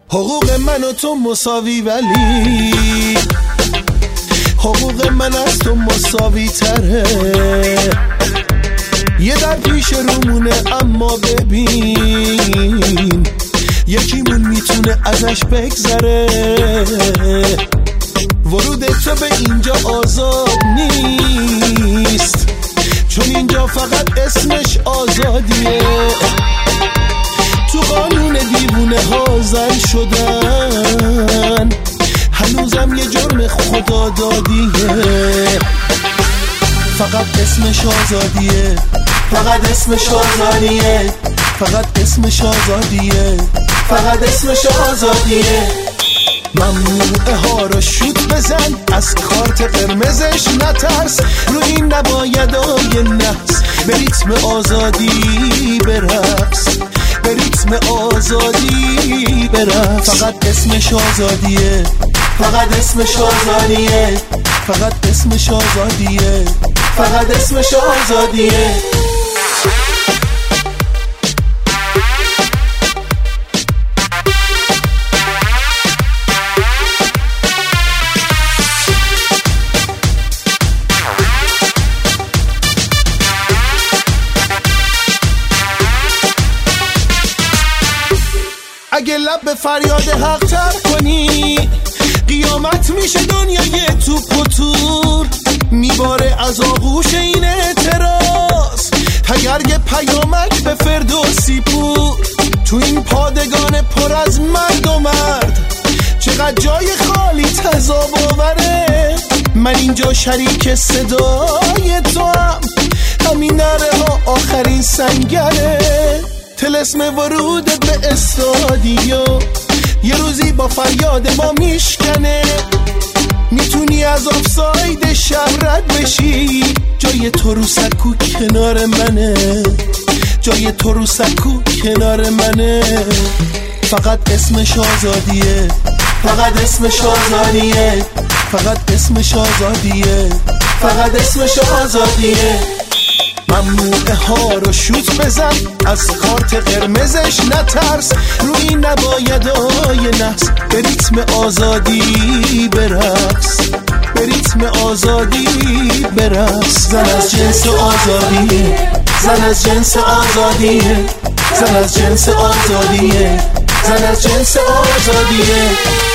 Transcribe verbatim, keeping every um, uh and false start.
حقوق من و تو مساوی ولی حقوق من از تو مساوی تره. یه در پیش رومونه اما ببین یکیمون میتونه ازش بگذره. ورود تو به اینجا آزاد نیست چون اینجا فقط اسمش آزادیه. تو قانون دیوونه ها زن شدن هنوزم یه جرم خدا دادیه. فقط اسمش آزادیه، فقط اسمش آزادیه، فقط اسمش آزادیه، فقط اسمش آزادیه. ممنوعه ها رو شوت بزن، از کارت قرمزش نترس، رو این نباید آی نحس، به ریتم آزادی برقص، به ریتم آزادی برقص. فقط اسمش آزادیه، فقط اسمش آزادیه، فقط اسمش آزادیه، فقط اسمش آزادیه. اگه لب به فریاد حق تر کنی قیامت میشه دنیای توپ و تور، میباره از آغوش این اعتراض تگرگ پیامک به فردوسی پور. تو این پادگان پر از مرد و مرد چقدر جای خالی تضاد آوره. من اینجا شریک صدای تو هم، همین نره ها آخرین سنگره. طلسم ورودت به استادیو یه روزی با فریاد ما میشکنه. میتونی از آفساید شب رد بشی، جای تو رو سکو کنار منه، جای تو رو سکو کنار منه. فقط اسمش آزادیه، فقط اسمش آزادیه، فقط اسمش آزادیه، فقط اسمش آزادیه. ممنوعه ها رو شوت بزن، از کارت قرمزش نترس، روی نباید آی نحس، به ریتم آزادی برقص، به ریتم آزادی برقص. زن از جنس آزادیه، زن از جنس آزادیه، زن از جنس آزادیه، زن از جنس آزادیه.